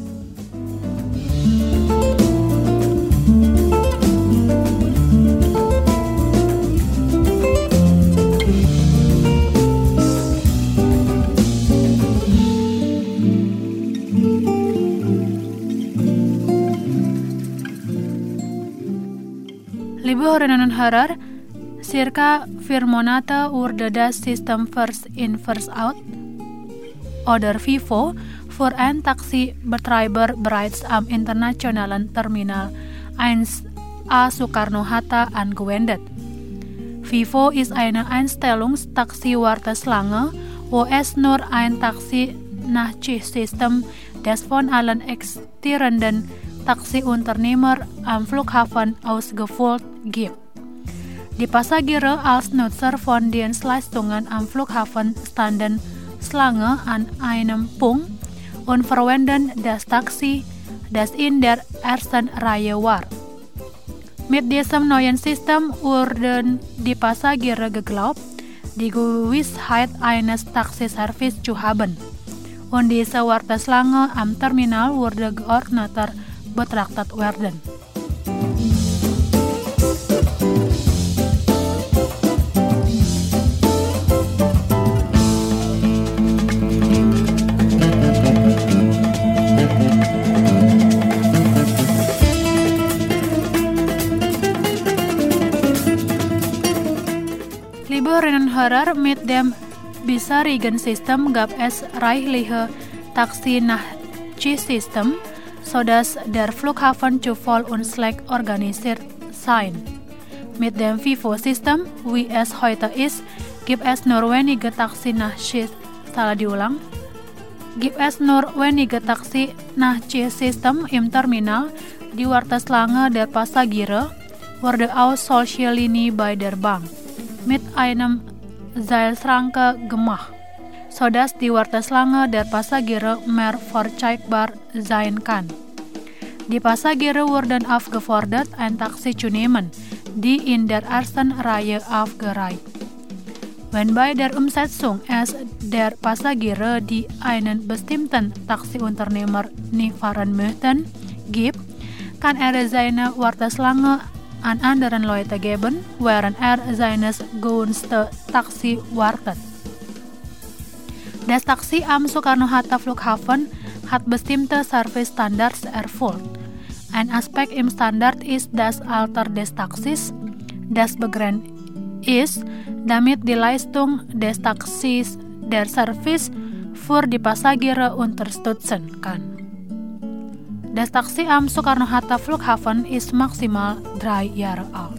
Liebe Hörerinnen und Hörer, circa vier Monate wurde das System First In First Out oder Vivo für einen Taxibetreiber bereits am internationalen Terminal eins A Soekarno-Hatta angewendet. Vivo ist eine Einstellungstaxi-Warteschlange, wo es nur ein Taxi-Nachtschicht-System, das von allen existierenden Taxiunternehmer am Flughafen ausgefüllt gibt. Die Passagiere als Nutzer von Dienstleistungen am Flughafen standen Schlange an einem Punkt und verwenden das Taxi, das in der ersten Reihe war. Mit diesem neuen System wurden die Passagiere geglaubt, die Gewissheit eines Taxiservice zu haben. Und diese Warteschlange am Terminal wurde geordneter betrachtet werden. Liberen hörer med dem bisa regen system gab es reichliche taxi nach G-System, sodass der Flughafen zu voll und schlecht organisiert sein. Mit dem FIFO-System, wie es heute ist, gibt es nur wenige Taxi nach G. Salah diulang. Gibt es nur wenige Taxi nach G-System im Terminal. Die Warteschlange der Passagiere wurde aus solcher Linie bei der Bank mit einem Seilschranke gemacht, sodass die Warteschlange der Passagiere mehr verzeihbar sein kann. Die Passagiere wurden aufgefordert, ein Taxi zu nehmen, die in der ersten Reihe aufgereiht. Wenn bei der Umsetzung es der Passagiere, die einen bestimmten Taxiunternehmer nicht fahren möchten, gibt, kann er seine Warteschlange an anderen Leute geben, während er seines gewohnten Taxi wartet. Das Taxi am Soekarno-Hatta Flughafen hat bestimmte Service-Standards erfüllt. Ein Aspekt im Standard ist das Alter des Taxis, das begrenzt ist, damit die Leistung des Taxis der Service für die Passagiere unterstützen kann. Das Taxi am Soekarno-Hatta Flughafen ist maximal drei Jahre alt.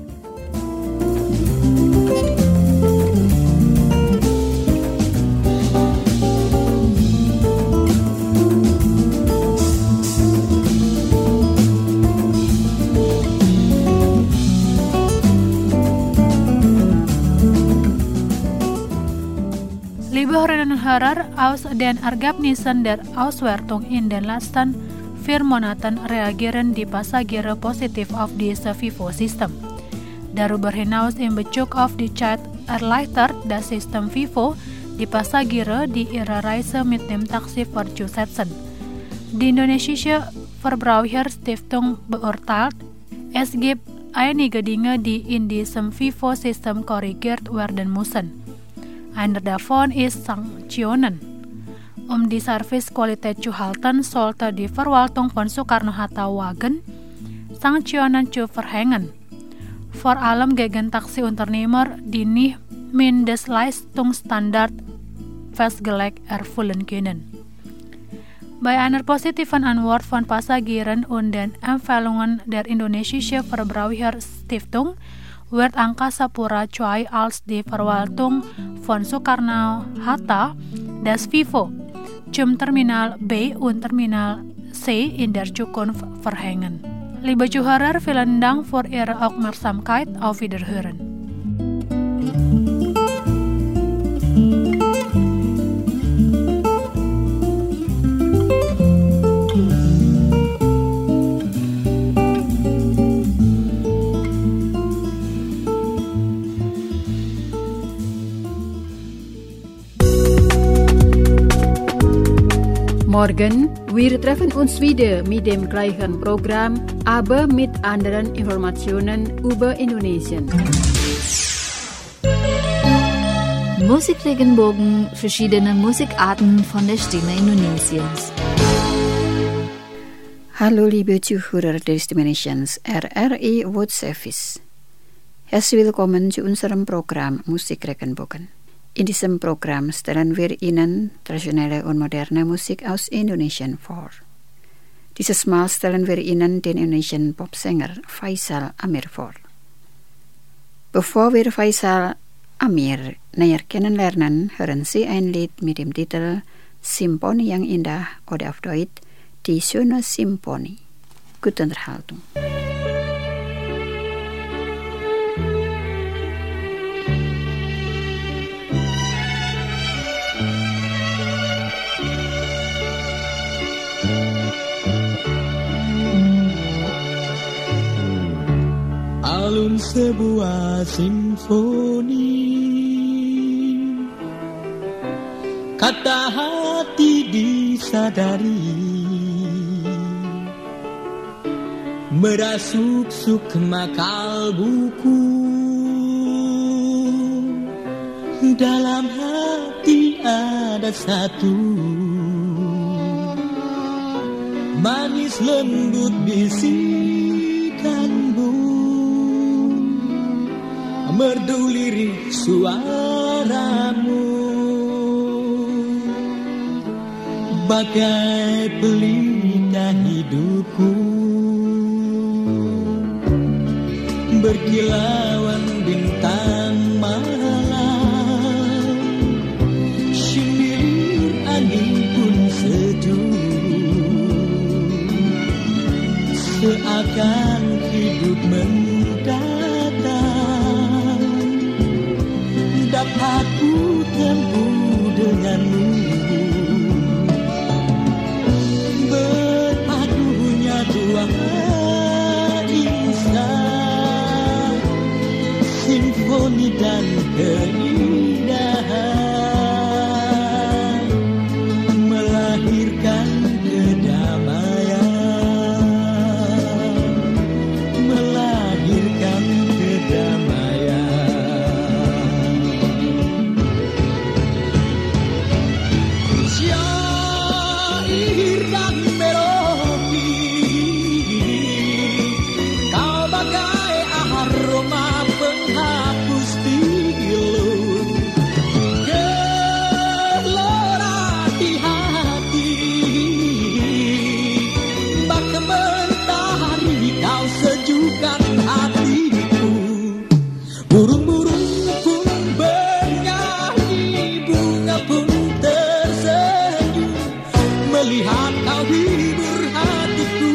Liebe Hörerinnen und Hörer, aus den Ergebnissen der Auswertung in den letzten vier Monaten reagieren die Passagiere positiv auf dieses FIFO-System. Darüber hinaus in Bezug auf die Zeit erleichtert das System FIFO die Passagiere, die ihre Reise mit dem Taxi fortsetzen. Die Indonesische Verbraucherstiftung beurteilt, es gibt einige Dinge, die in diesem FIFO-System korrigiert werden müssen. Einer davon ist Sanktionen. Um die Servicequalität zu halten, sollte die Verwaltung von Soekarno-Hatta wagen, Sanktionen zu verhängen. Vor allem gegen Taxiunternehmer, die nicht Mindestleistungsstandard festgelegt erfüllen können. Bei einer positiven Antwort von Passagieren und den Empfehlungen der Indonesische Verbraucherstiftung wird Angkasa Pura II als die Verwaltung von Soekarno-Hatta das FIFO zum Terminal B und Terminal C in der Zukunft verhängen. Liebe Zuhörer, vielen Dank für Ihre Aufmerksamkeit. Auf Wiederhören. Morgen, wir treffen uns wieder mit dem gleichen Programm, aber mit anderen Informationen über Indonesien. Musikregenbogen, verschiedene Musikarten von der Stimme Indonesiens. Hallo liebe Zuhörer der Stimme Indonesiens, R R I World Service. Herzlich willkommen zu unserem Programm Musikregenbogen. In diesem Programm stellen wir Ihnen traditionelle und moderne Musik aus Indonesien vor. Dieses Mal stellen wir Ihnen den indonesian Popsänger Faisal Amir vor. Bevor wir Faisal Amir näher kennenlernen, hören Sie ein Lied mit dem Titel Symphonie yang Indah oder auf Deutsch Die schöne Symphonie. Gute Unterhaltung. Alun sebuah simfoni, kata hati disadari, merasuk-suk makal buku, dalam hati ada satu, manis lembut bisikanmu, merdu lirik suaramu, bagai pelita hidupku, berkilauan bintang malam, sindir angin pun sejuk, seakan hidup mendatang, dapat ku tempuh denganmu. Berpadunya dua insan, simfoni dan keindahan, melahirkan kedamaian, melahirkan kedamaian. Syair dan melodi, kau bagai aroma penghapus pilu, gelora di hati, bak mentari kau sejukkan hatiku. Burung-burung pun bernyanyi, bunga pun tersenyum, melihat kau hibur hatiku.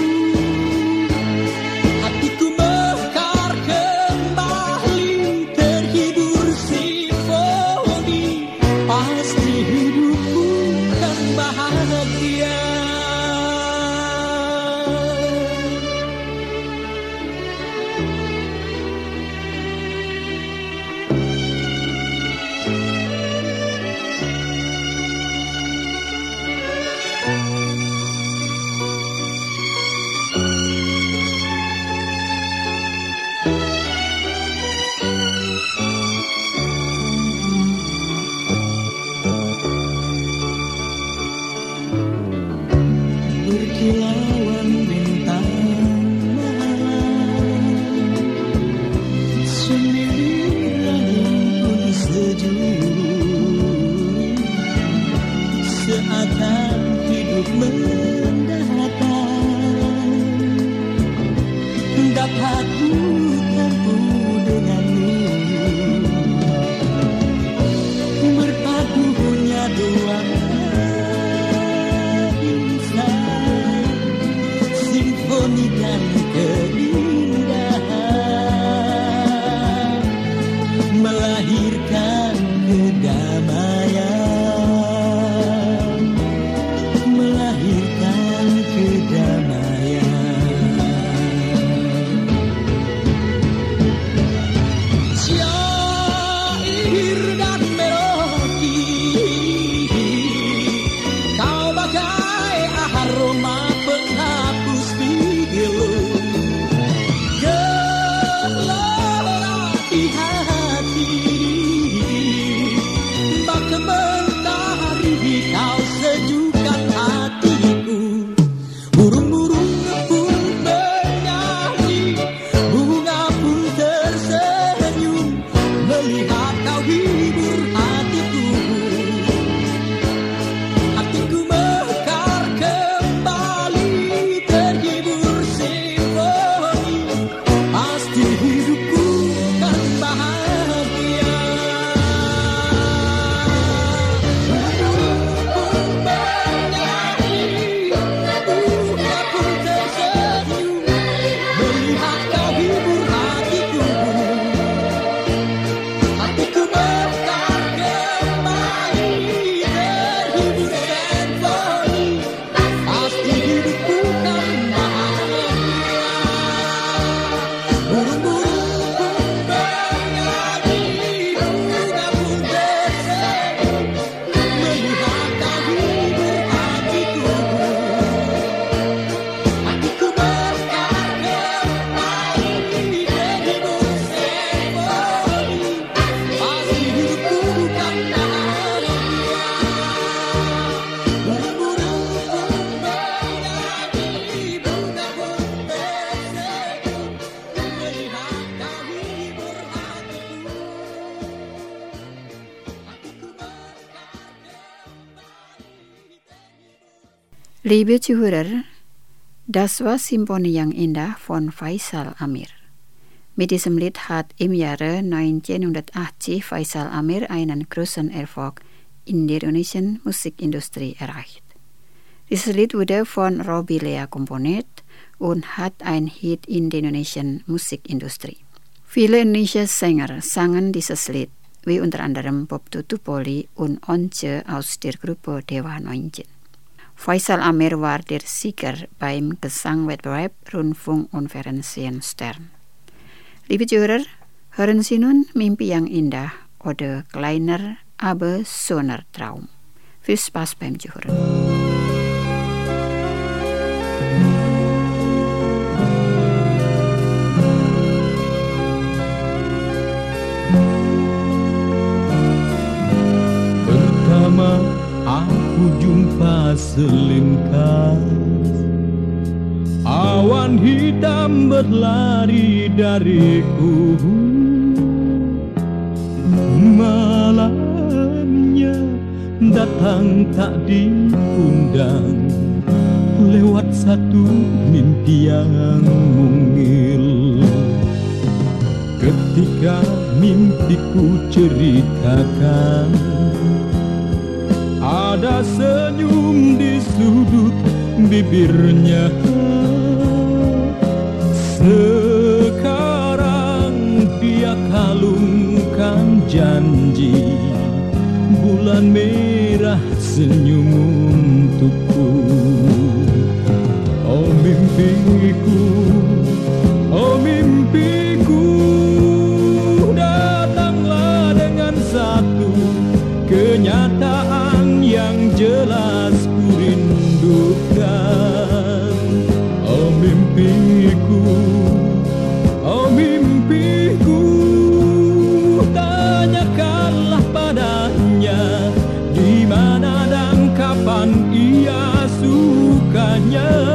Hatiku mekar kembali, terhibur simfoni, pasti hidupku kan bahagia. Berkilauan bintang malam, sindir angin pun sejuk, seakan hidup mendatang, dapat ku tempuh denganmu. Berpadunya dua insan, simfoni dan keindahan, melahirkan kedamaian, melahirkan kedamaian. Syair dan melodi, kau bagai aroma penghapus pilu, gelora di hati, bak mentari kau sejukkan hatiku. Burung-burung pun bernyanyi, bunga pun tersenyum, melihat kau hibur hatiku. Hatiku mekar kembali, terhibur simfoni, pasti hidup Liebe Zuhörer, das war Symphonie yang indah von Faisal Amir. Mit diesem Lied hat im Jahre neunzehnhundertachtzig Faisal Amir einen großen Erfolg in der indonesischen Musikindustrie erreicht. Dieses Lied wurde von Robbie Lea komponiert und hat einen Hit in der indonesischen Musikindustrie. Viele indonesische Sänger sangen dieses Lied, wie unter anderem Bob Tutupoli und Once aus der Gruppe Dewa neunzehn. Faisal Amir war der Sieger beim Gesangwettbewerb Rundfunk und Fernsehen Stern. Liebe Zuhörer, hören Sie nun Mimpi yang indah oder Kleiner, aber schöner Traum. Viel Spaß beim Zuhören. Pertama aku jumpa selintas awan hitam berlari dariku. Malamnya datang tak diundang lewat satu mimpi yang mungil. Ketika mimpiku ceritakan, ada senyum di sudut bibirnya. Sekarang dia kalungkan janji, bulan merah senyum untukku. Oh mimpiku, oh mimpiku, datanglah dengan satu kenyataan yang jelas ku rindukan. Oh mimpiku, oh mimpiku, tanyakanlah padanya di mana dan kapan ia sukanya.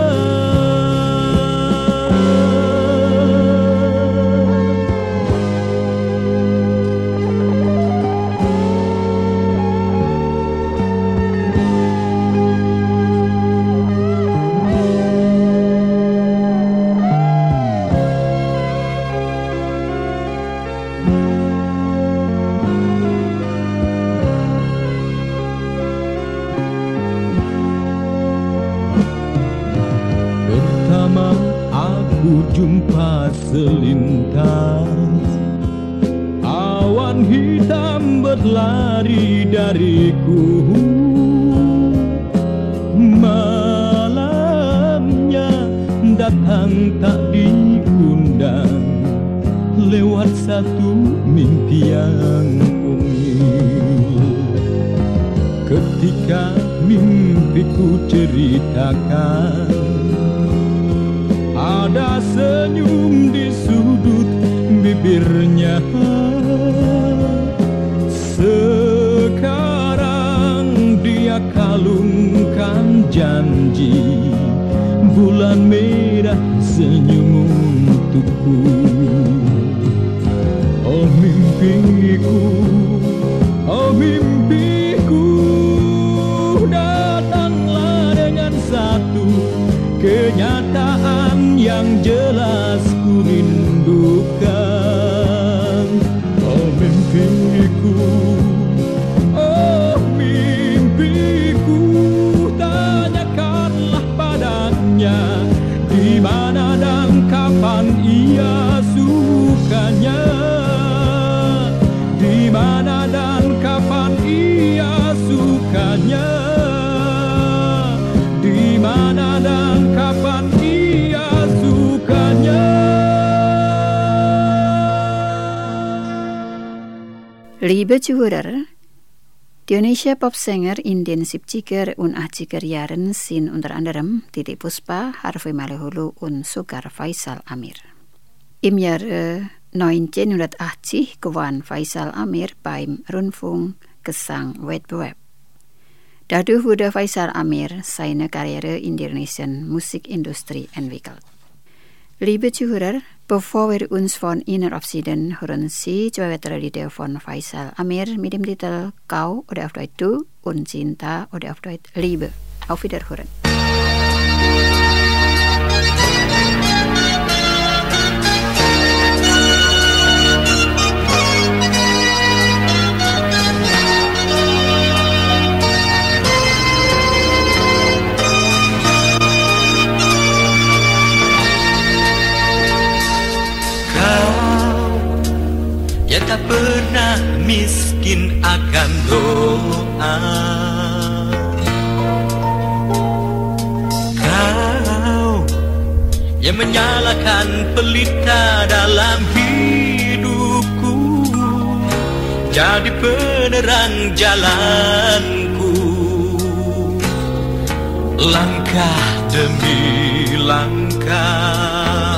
Jumpa selintas awan hitam berlari dariku. Malamnya datang tak diundang lewat satu mimpi yang mungil. Ketika mimpiku ceritakan, ada senyum di sudut bibirnya. Sekarang dia kalungkan janji, bulan merah senyum untukku. Oh mimpiku, oh mimpiku, datanglah dengan satu kenyataan yang jelas ku rindukan. Oh mimpiku, oh mimpiku, tanyakanlah padanya di mana dan kapan ia sukanya. Di mana dan kapan ia sukanya. Di mana dan kapan ia sukanya. Liebe Zuhörer, die Indonesia Popsänger in den siebziger und achtziger Jahren sind unter anderem Titi Puspa, Harvey Maleholo und sogar Faisal Amir. Im Jahr äh, neunzehnhundertachtzig gewann Faisal Amir beim Rundfunkgesangwettbewerb. Dadurch wurde Faisal Amir seine Karriere in der indonesischen Musikindustrie entwickelt. Liebe Zuhörer, bevor wir uns von Ihnen verabschieden, hören Sie zwei weitere Lieder von Faisal Amir mit dem Titel Kau oder auf Deutsch Du und Cinta oder auf Deutsch Liebe. Auf Wiederhören. yang tak pernah miskin akan doa. Kau yang menyalakan pelita dalam hidupku, jadi penerang jalanku, langkah demi langkah.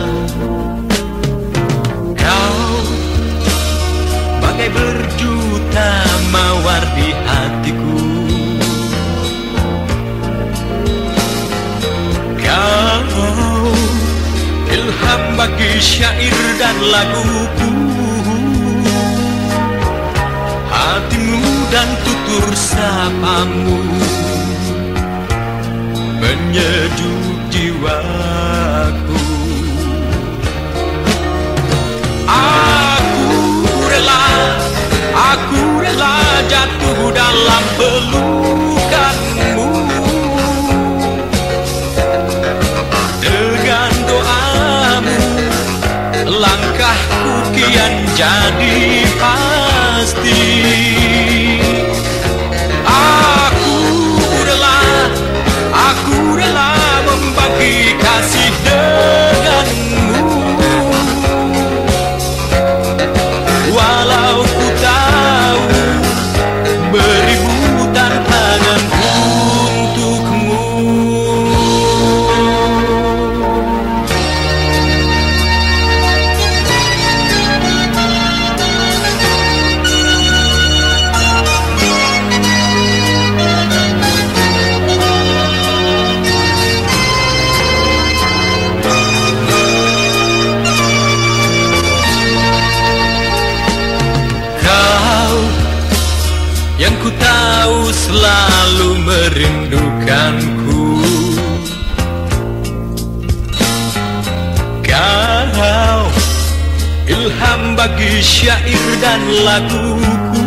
Kau bagai berjuta mawar di hatiku. Kau ilham bagi syair dan laguku. Hatimu dan tutur sapamu menyejuk jiwaku. Aku rela, aku rela jatuh dalam pelukanmu. Dengan doamu, langkahku kian jadi pasti. Aku rela, aku rela membagi kasih denganmu. Walau ku tahu beribu tantangan untukmu. Yang ku tahu selalu merindukanku. Kau ilham bagi syair dan laguku.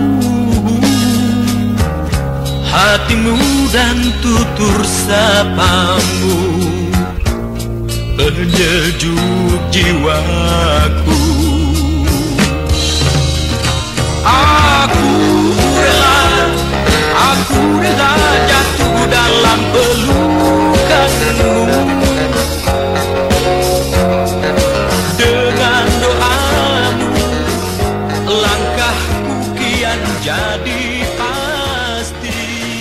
Hatimu dan tutur sapamu menyejuk jiwaku. Aku rela, aku rela jatuh dalam pelukanmu. Dengan doamu, langkahku kian jadi pasti.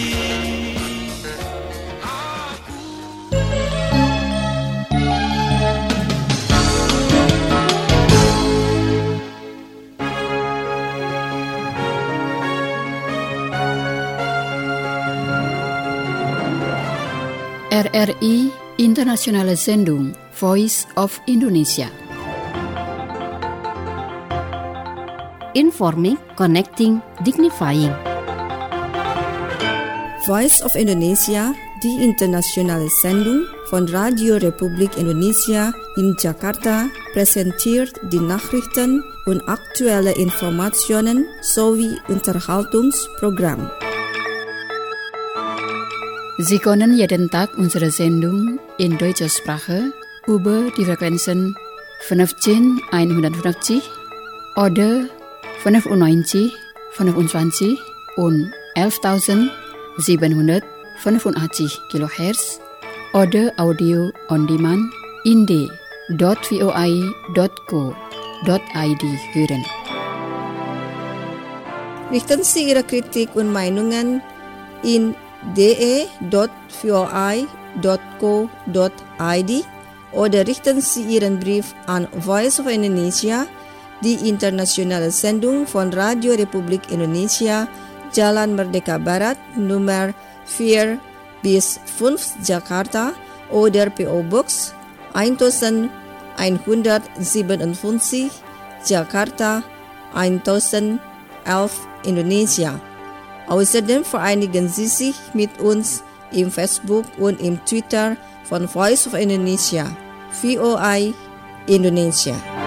R R I Internationale Sendung Voice of Indonesia. Informing, connecting, dignifying. Voice of Indonesia, die internationale Sendung von Radio Republik Indonesia in Jakarta, präsentiert die Nachrichten und aktuelle Informationen sowie Unterhaltungsprogramm. Sie können jeden Tag unsere Sendung in deutscher Sprache über die Frequenzen fünfzehn einhundertfünfzig oder fünfundneunzig fünfundzwanzig und elftausendsiebenhundertfünfundachtzig Kilohertz oder Audio on Demand in d dot voi dot co dot i d hören. Richten Sie Ihre Kritik und Meinungen in d e dot voi dot co dot i d oder richten Sie Ihren Brief an Voice of Indonesia, die internationale Sendung von Radio Republik Indonesia, Jalan Merdeka Barat, Nummer vier bis fünf Jakarta oder P O Box elf Jakarta elf Indonesia. Außerdem vereinigen Sie sich mit uns im Facebook und im Twitter von Voice of Indonesia, V O I Indonesia.